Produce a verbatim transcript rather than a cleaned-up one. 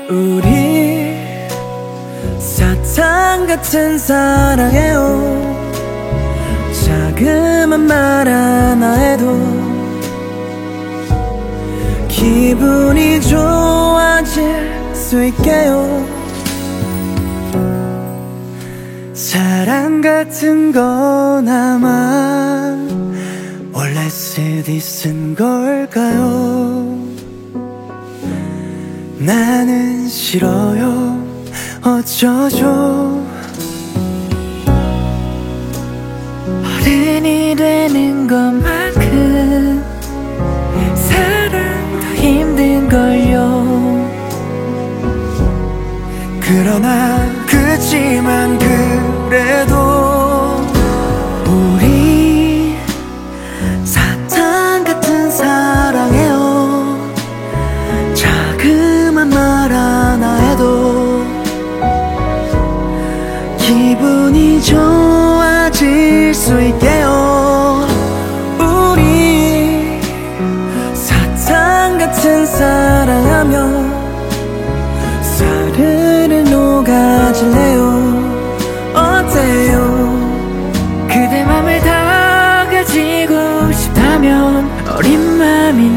우리 사탕 같은 사랑해요. 자그만 말 하나에도 기분이 좋아질 수 있게요. 사랑 같은 건 아마 원래 쓰디 쓴 걸까요? 나는 싫어요. 어쩌죠? 어른이 되는 것만큼 사랑 더 힘든걸요. 그러나 그치만 그래도 우리 사탕 같은 사랑해요. 자그만 말 하나에도 기분이 좋아질 수 있게요. 우리 사탕 같은 사랑하며 사르르 녹아질래요. 어때요? 그대 맘을 다 가지고 싶다면 어린 마음이